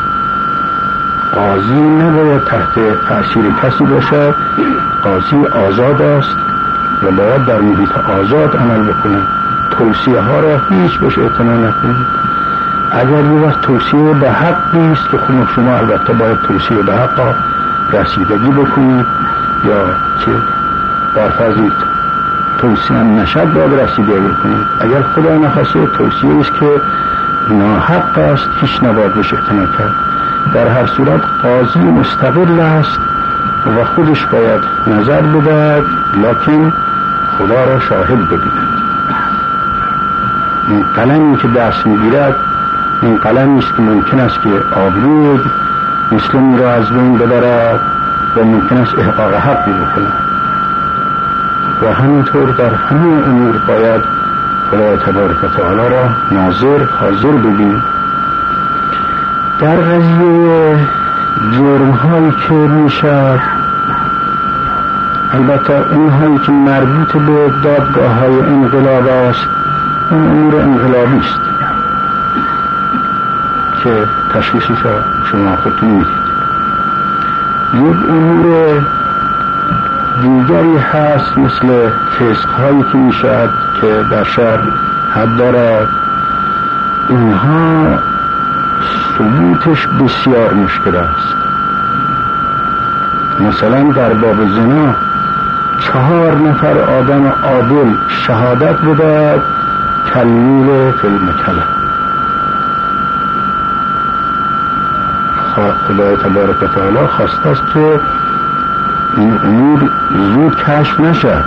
قاضی نباید تحت تأثیر کسی باشد. قاضی آزاد است و باید در محیط آزاد عمل بکنه. توصیه ها را هیچ بهش اعتنا نکنید. اگر یه وقت توصیه به حق نیست که شما البته باید توصیه به حق را رسیدگی بکنید، یا که برفرضید توصیه نشد باید رسیدگی بکنید. اگر خدا نخواسته توصیه است که ناحق است، هیچ نباید بهش اعتنا کرد. در هر صورت قاضی مستقل است و خودش باید نظر بدهد، لکن خدا را شاهد ببیند. این قلمی که دست میگیرد این قلمی است که ممکن است که آبروی مسلمی را از بین ببرد و ممکن است احقاق حقی بکند و همینطور در همه امور باید خدا تبارک و تعالی را ناظر حاضر ببین. در قضیه جرم هایی که میشد، البته اون هایی که مربوط به دادگاه های انقلاب است، اون امور انقلابی است که تشخیصش را شما خودتون میدید. یک امور دیگری هست مثل فسق هایی که میشد که در شهر حد دارد. اینها ثبوتش بسیار مشکل است. مثلا در باب زنا 4 نفر آدم عادل شهادت بدهد کلمیل فی المکله. خدای تبارک و تعالی خواسته است که این امور زود کشف نشد،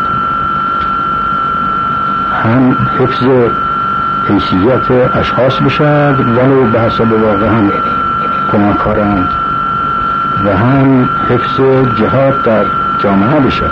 هم حفظ حیثیت اشخاص بشد ولو به حسب واقع هم کمکارند، و هم حفظ جهاد در جامعه بشد.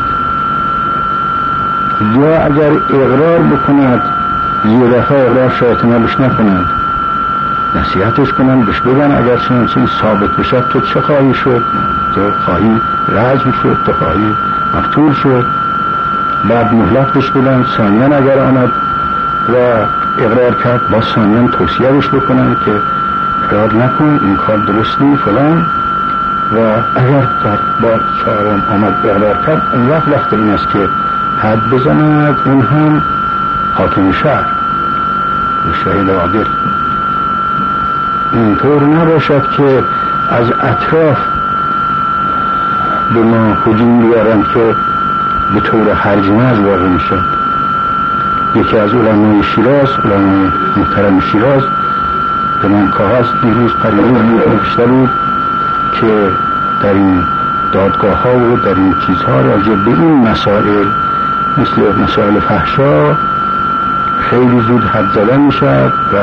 یا اگر اقرار بکند یه دفعه اقرار شایطنه بش نکنند، نصیحتش کنند، بهش بگن اگر چنین ثابت بشد تو چه خواهی شد؟ تو خواهی رجم شد، تو خواهی مقتول شد. بعد مهلت بهش بدن، ثانیاً اگر آمد و اقرار کرد با ثانیاً توصیه بهش بکنن که اقرار نکن، این کار درست نیست فلان. و اگر در بار 4 آمد اقرار کرد، اون وقت این است که حد بزند، اون هم حاکم شهر و شهید عادل. اینطور نباشد که از اطراف به ما هجوم بیارند که به طور هرجمز واقع میشد. یکی از علمای شیراز، علمای محترم شیراز، به من کاغذ دیروز پریروز نوشته بود که در این دادگاه ها و در این چیزها راجع به این مسائل مثل مسائل فحشا خیلی زود حد زدن میشد و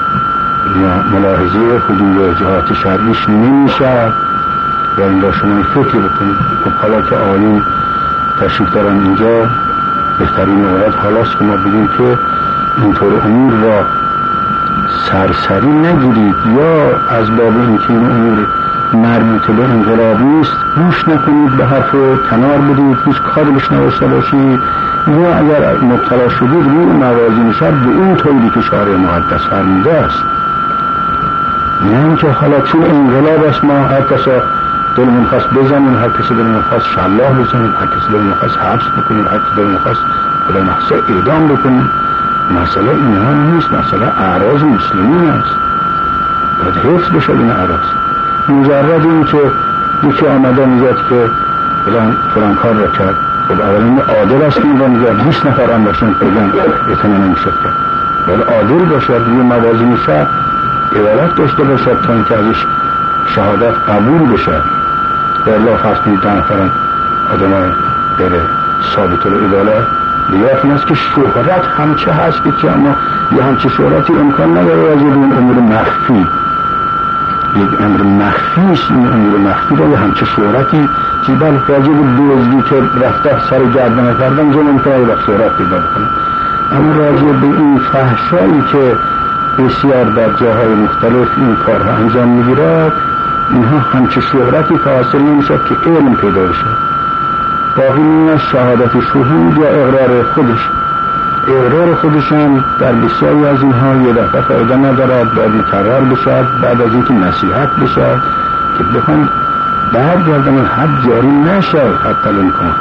ملاحظه حدود جهات شرعیش نمیشد و این را شما فکر بکنید. خب حالا که آیین تشریف دارن اینجا، بهترین موقع حالاست که ما بگیم که اینطور امور را سرسری نگیرید، یا از باب اینکه این امور مربوط به انقلاب نیست گوش نکنید، به حرف کنار بدید، هیچ کاری بهش نداشته باشید، یا اگر مبتلا شدید روی موازین شد به اون طوری که شارع مقدس فرموده است. نه اینکه حالا چون انقلاب است ما هر کسی دلمون خواست بزنیم، هر کسی دلمون خواست شلاح بزنیم، هر کسی دلمون خواست حبس بکنیم، هر کسی دلمون خواست خدا نخواسته اعدام بکنیم. مسئله اینها نیست، مسئله اعراض مسلمین است، باید حفظ بشه این اعراض. مجرد این که یکی آمده میگه که فلان کار را کرد، خب اولا عادل است این را میگه 20 نفر هم باشن بگن اعتنا نمیشد کرد، ولی عادل باشد، روی موازین شد عدالت داشته باشد تا اینکه ازش شهادت قبول بشه. و الله فرض کنید 10 نفرم آدم بره ثابت العدالت بیافن است که شهرت همچه هست که اما یه همچه شهرتی امکان نداره از این امور مخفی، یک امر مخفی است. این امور مخفی را یه همچه شهرتی که بل راجب دوزگی که رفته سر گردن کردن زن امکان یه وقت شهرت پیدا بکنه، اما راجب به این فحشایی که بسیار در جاهای مختلف این کارها انجام میگیرد، اینها همچه شهرتی که حاصل نمیشد که علم پیدا بشه. باقی میمونه شهادت شهود یا اقرار خودش. اقرار خودش هم در بسیاری از اینها یه دفعه فایده ندارد، باید مکرر بشد، بعد از اینکه نصیحت بشد که بخوان برگردن حد جاری نشد. حتی الامکان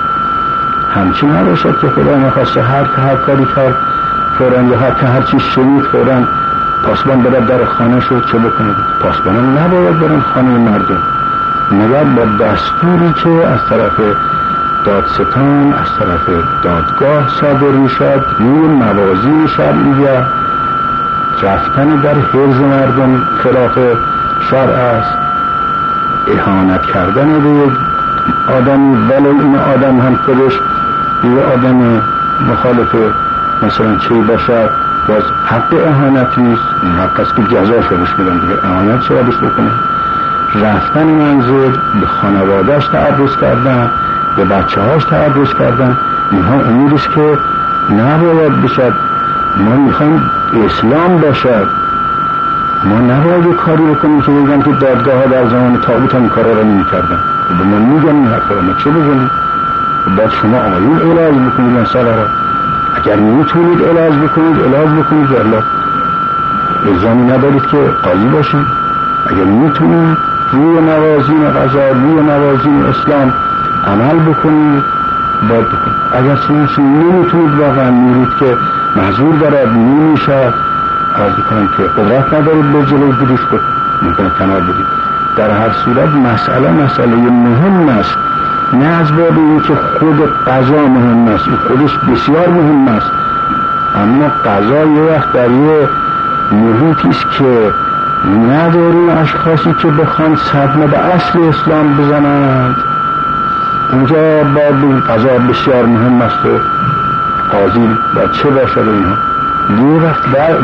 همچین نباشد که خدا نخواسته هر کاری کرد فوراً، یا هر چیز شنید فوراً پاسبان برد در خانه شد چه بکنه. پاسبانان نباید برن خانه مردم، مگر با دستوری که از طرف دادستان، از طرف دادگاه صادر میشد، روی موازین شرعیه. رفتن در حرز مردم خلاف شرع است، اهانت کردن به یک آدمی ولو این آدم هم خودش یه آدم مخالف مثلا چی باشد، باز حق اهانت نیست، این حق است که جزاش بهش بدن دیگه، اهانت چرا بهش بکنه. رفتن منزل، به خانوادهش تعرض کردن، به بچه هاش تعرض کردن، اینها امورست که نباید بشد. ما میخوایم اسلام باشد، ما نباید کاری بکنیم که بگم که دادگاه ها در زمان طاغوت هم کارا را نمی کردن. به ما میگن این حرف را، ما چه بزنیم؟ باید شما آیون علاج بکنید مسئله را. اگر میتونید علاج بکنید والله الزامی ندارید که قاضی باشید. اگر میتونید روی موازین قضا، روی موازین اسلام عمل بکنید باید بکنید. اگر چنانچه نمیتونید، واقعا میرید که محضور دارد نمیشد، عرض کنم که قدرت ندارید به جلوی گیریش ممکنه کنار بدید. در هر صورت مسئله مهم است، نه از باب این که خود قضا مهم است، این خودش بسیار مهم است، اما قضا یه وقت در یه محیطی است که نداریم اشخاصی که بخوان صدمه به اصل اسلام بزنند. اونجا باید این قضا بسیار مهم است و قاضی باید چه باشد. اینها یه وقت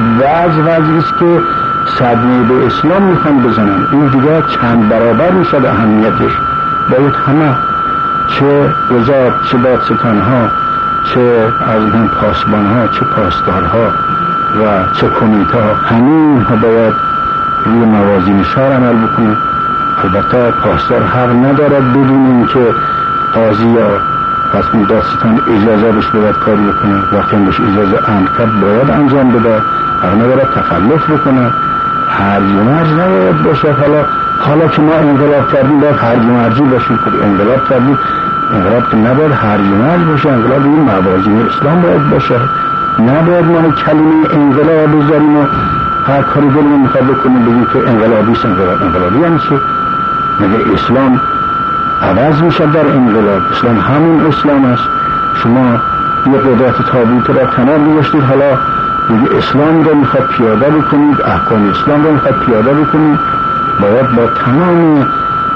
وضعی است که صدمه به اسلام میخوان بزنن، این دیگه چند برابر میشد اهمیتش. باید همه، چه وزارت، چه دادستان ها، چه از این پاسبان ها، چه پاسدار ها و چه کمیته ها، همه اینها باید روی موازین شرع عمل بکنه. البته پاسدار حق ندارد بدون اینکه قاضی یا تصمیم دادستان اجازه بهش بدهد کاری بکنه. وقتی بهش اجازه امر کرد باید انجام بده، حق ندارد تخلف بکنه. هرج و مرج نباید باشه. حالا که ما انقلاب کردیم باید هرج و مرجی باشیم. انقلاب کردیم، انقلاب که نباید هرج و مرج باشه، انقلاب این موازین اسلام باید باشه. نباید ما کلمه انقلاب بذاریم و هر کاری دلمون میخواد بکنیم بگیم که انقلابیست. انقلابی هم چه؟ مگه اسلام عوض میشه در انقلاب؟ اسلام همون اسلام است. شما یه قدرت طاغوت را کنار می‌گذاشتید، حالا دیگه اسلام رو میخواد پیاده بکنید، احکام اسلام رو میخواد پیاده بکنید. باید با تمام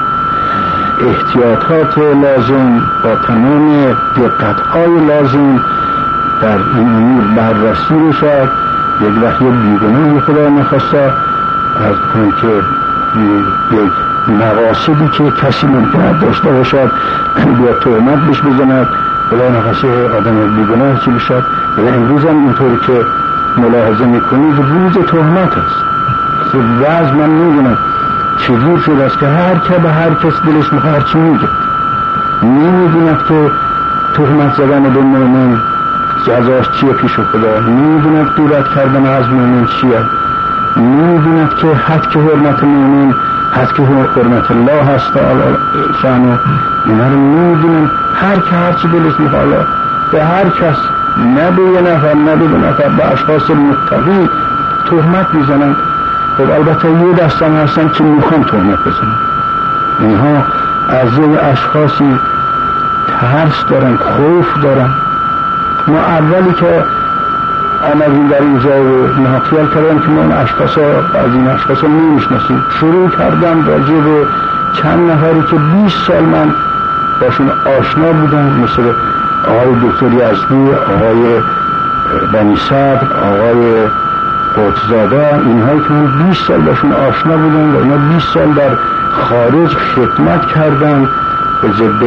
احتیاطات لازم، با تمام دقت‌های لازم در این امور بررسی بشد. یک وقتی بیگناهی خدا نخواسته از کنید که یک مقاصدی که کسی ممکن داشته باشد بیا تهمت بهش بزند، خدا نخواسته آدم بیگناه چی بشد. و امروز هم اینطوری که ملاحظه میکنید روز تهمت است. بعض من میدونم چجور شده است که هر که به هر کس دلش میخواد هرچی میگه، نمیدوند که تهمت زدن به مؤمن جزاش چیه پیش خدا، نمیدوند دورت کردن از مؤمن چیه، نمیدوند که حد که حرمت مؤمن حد که حرمت الله هست شانو، اینا رو نمیدونن. هر که هرچی دلش میخواد به هر کس، نه به یه نفر نه به دو نفر، به اشخاص متقی تهمت میزنن. خب البته یه دستان هستن که میخوان تهمت بزنن، اینها از یه اشخاصی ترس دارن، خوف دارن. ما اولی که آمدیم در اینجا و اینها خیال کردم که ما از این اشخاص نمیشناسیم. شروع کردم راجع به چند نفری که 20 سال من باشون آشنا بودم، مثل آقای دکتر یزدی، آقای بنی صدر، آقای قطزاده، اینهایی که من 20 سال باشون آشنا بودم و اینا 20 سال در خارج خدمت کردن و ضد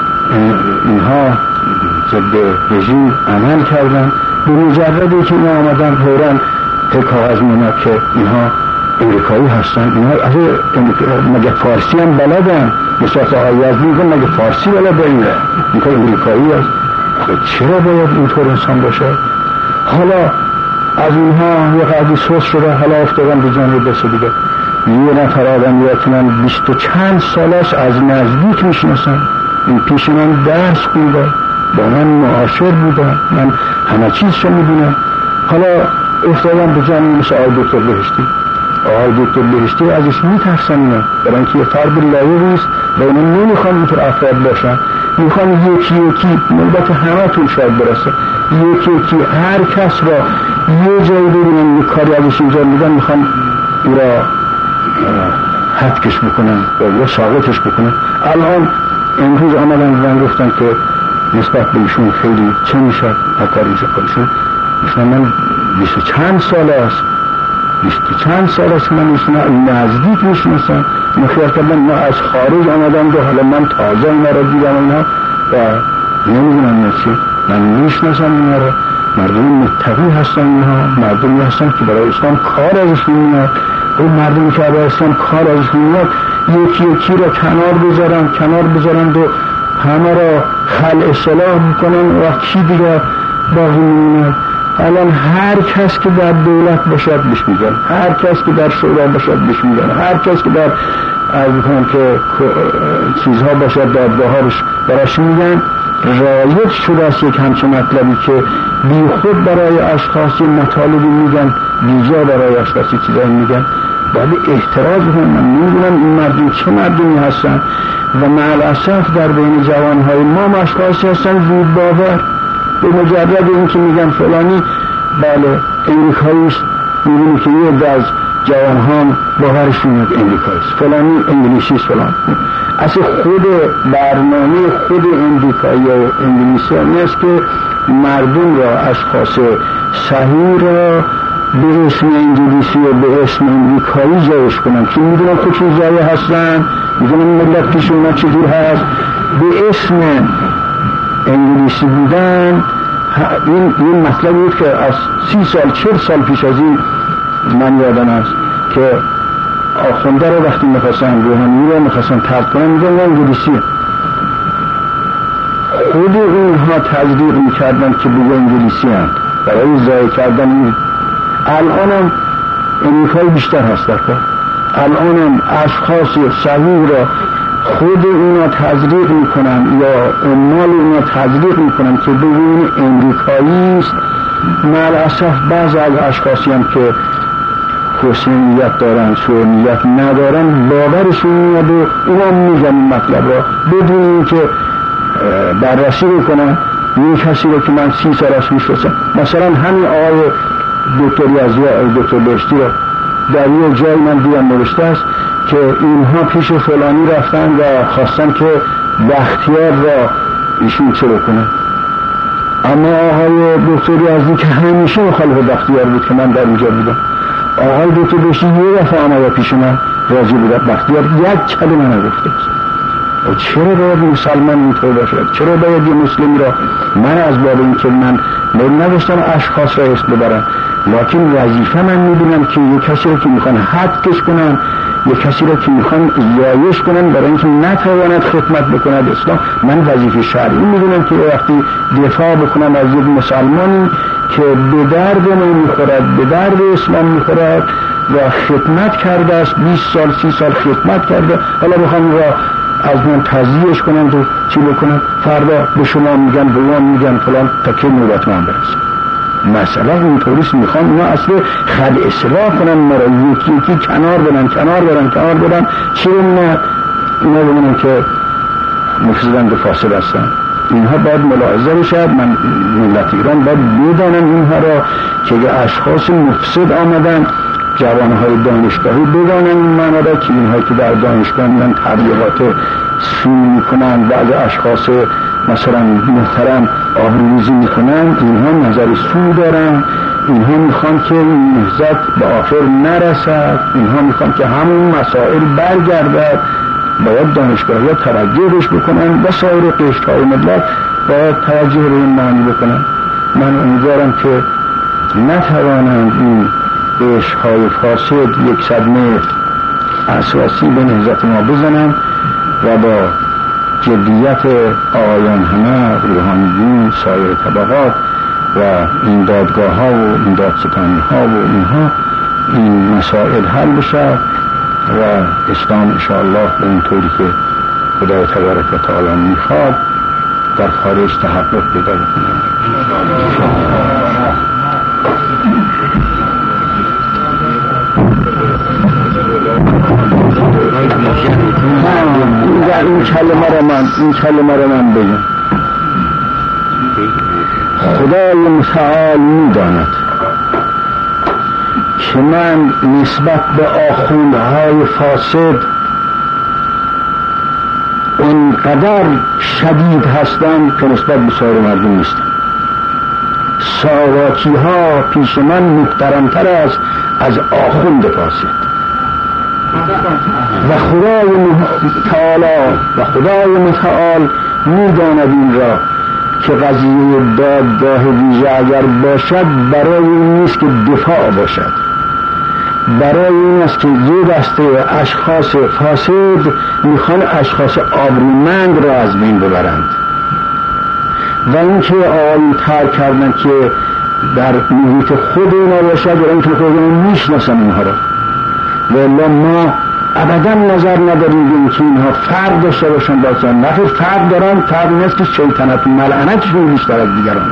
اینها، ضد رژیم عمل کردن. به مجردی که اینا آمدن فوراً کاغذ می‌آمد که اینها امریکایی هستن، اینا مگه فارسی هم بلدن؟ مثلا آقای یزدی میگن مگه فارسی بلده اینه؟ میگه امریکایی هست. چرا باید اینطور انسان باشه؟ حالا از اینها یه قدری سوس شده، حالا افتادن به جانب دست دیگه. یه نفر آدم یا که من 20 و چند سالش از نزدیک میشناسم، این پیش من درس خونده، با من معاشر بوده، من همه چیزشو میدونم. حالا افتادن به جانب مثل آقای دکتر بهشتی. آقای دکتر بهشتی ازش میترسن اینا، برای اینکه یه فرد لایقی است و اینا نمیخوان اینطور افراد باشن، میخوان یکی نوبت همه تون شاید برسه، یکی هر کس را یه جایی ببینن یه کاری ازش اینجا میدن، میخوان او را حدکش بکنن یا ساقطش بکنن. الان امروز آمدن و گفتن که نسبت به ایشون خیلی چه میشه کار اینجا کنشون. من 20 چند سال است، 20 چند سال است من ایشون نزدیک میشناسم. من خیال کردم ما از خارج آمدن و حالا من تازه اینا را دیدم اینا و نمیدونم اینا چی. من میشناسم اینا را، مردم متقی هستن، اینها مردمی هستن که برای اسلام کار ازشون میاد. اون مردمی که برای اسلام کار ازشون میاد یکی را کنار بذارن و همه را خلع اصلاح میکنن و کی دیگه باقی میمونه. الان هر کس که در دولت باشد بهش میگن، هر کس که در شورا باشد بهش میگن، هر کس که در که چیزها باشد دادگاه‌هاش براش میگن. رایج شده است یک همچین مطلبی که بی خود برای اشخاصی مطالبی میگن، بیجا برای اشخاصی چیزایی میگن. ولی احتراز کنم، من نمیدونم این مردم چه مردمی هستن و مع الاسف در بین جوانهای ما اشخاصی هستن زود باور به مجرد این که میگن فلانی بله امریکایی است، میبینی که یه از جوانها باورشون میاد امریکایی است، فلانی انگلیسی است، فلان. اصلا خود برنامه خود امریکایی و انگلیسی نیست که مردم را اشخاص صحیح را به اسم انگلیسی و به اسم امریکایی جایش کنن که میدونن خودشون جایی هستن، میدونن ملت پیش اونا چجور هست. به اسم انگلیسی بودن این مطلب بود که از 30 سال 40 سال پیش از این من یادم است که آخونده رو وقتی میخواستن روحانی رو میخواستن ترک کنن میگن انگلیسی. خود اونها تجدیق میکردن که بگه انگلیسی هست برای ضایع کردن این. الانم امریکایی بیشتر هست در کار، الانم اشخاص صحیح را خود اونا تزریق میکنن یا عمال اونا تزریق میکنن که بگوین امریکایی است. مع الاسف بعض از اشخاصی هم که حسن نیت دارن سوء نیت ندارن باورشون میاد و اونا میگن مطلب را بدون اینکه بررسی بکنن. این کسی رو که من 30 سالش میشناسم، مثلا همین آقای دکتر یزدی دکتر بهشتی را در یه جای من دیدم نوشته است که اینها پیش فلانی رفتن و خواستن که بختیار را ایشون چه بکنه. اما آقای دکتر یزدی که همیشه مخالف بختیار بود که من در اینجا بودم، آقای دکتر بهشتی یه دفعه آمده پیش من راضی بود بختیار یک کلمه نگفته. و چرا باید مسلمان اینطور باشد؟ چرا باید یه مسلمی را من از باب این که من نداشتم اشخاص را اسم ببرم، لکن وظیفه من میبینم که یک کسی را که میخوان حدکش کنن، یک کسی را که میخوان زایش کنن برای اینکه نتواند خدمت بکند اسلام، من وظیفه شرعی میدونم که وقتی دفاع بکنم از یک مسلمانی که به درد من میخورد، به درد اسلام میخورد و خدمت کرده است، 20 سال 30 سال خدمت کرده، حالا بخوام را از من تضییعش کنن و چی بکنن، فردا به شما میگن به اون میگن فلان تا که نوبت من برسه. مثلا اینطوریست میخوان اونا اصلا خد اصلاح کنن، مرا یکی کنار برن چی نه اینا بگنن که مفسدن به فاسد هستن. اینها باید ملاحظه بشد. من ملت ایران باید بدانن اینها را که اشخاص مفسد آمدن، جوانهای دانشگاهی بدانن این معنا را که اینها که در دانشگاه میان تبلیغات سوء میکنن، بعض اشخاص مثلا محترم آبروریزی میکنن، اینها نظر سوء دارن، اینها میخوان که این نهضت به آخر نرسد، اینها میخوان که همون مسائل برگردد. باید دانشگاهی ها توجهش بکنن و سایر قشرهای ملت باید توجه به این معنی بکنن. من امیدوارم که نتوانند این قشرهای فاسد یک صدمه اساسی به نهضت ما بزنن و با جدیت آقایان همه، روحانیون، سایر طبقات و این دادگاه ها و این دادستانی ها و اینها این مسائل حل بشه و اسلام انشاءالله به اون طوری که خدای تبارک و تعالی میخواد در خارج تحقق پیدا بکنه. این کلمه را من بگم. خدای متعال میداند که من نسبت به آخوندهای فاسد اونقدر شدید هستم که نسبت به سایر مردم نیستم. ساواکی ها پیش من محترمتر است از آخوند فاسد و خدای متعال میداند این را که قضیه دادگاه ویژه اگر باشد برای این نیست که دفاع باشد، برای این است که یه دسته اشخاص فاسد میخوان اشخاص آبرومند را از بین ببرند و اینکه آقایون ترک کردن که در محیط خود اینا باشد و اینکه خودمون میشناسن اینها را و ما ابدا نظر نداریم که اینها فرق داشته باشن باشن. نخیر فرق دارن، فرق نیست که شیطنت و ملعنتشون بیشتر از دیگرانه.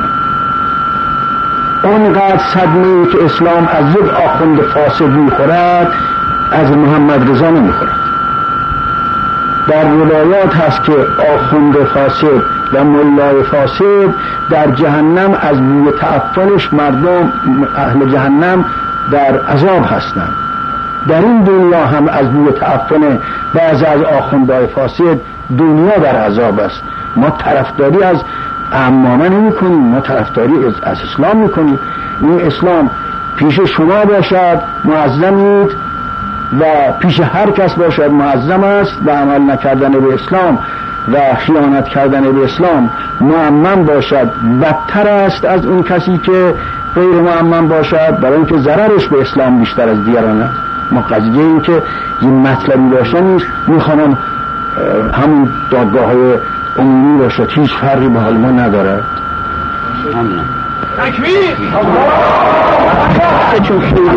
اونقدر صدمه‌ای که اسلام از یک آخوند فاسد میخورد از محمد رضا نمیخورد. در ولایات هست که آخوند فاسد و ملای فاسد در جهنم از بوی تعفنش مردم اهل جهنم در عذاب هستند. در این دنیا هم از بوی تعفن بعض از آخوندهای فاسد دنیا در عذاب است. ما طرفداری از عمامه نمی کنیم، ما طرفداری از اسلام می کنیم. این اسلام پیش شما باشد معظمید و پیش هر کس باشد معظم است و عمل نکردن به اسلام و خیانت کردن به اسلام معمم باشد بدتر است از اون کسی که غیر معمم باشد، برای اینکه ضررش به اسلام بیشتر از دیگران است. ما قضیه این که این مطلبی داشته نیست، میخوانم همون دادگاه های عمومی باشد، هیچ فرقی به حال ما ندارد. تکبیر! چون خیلی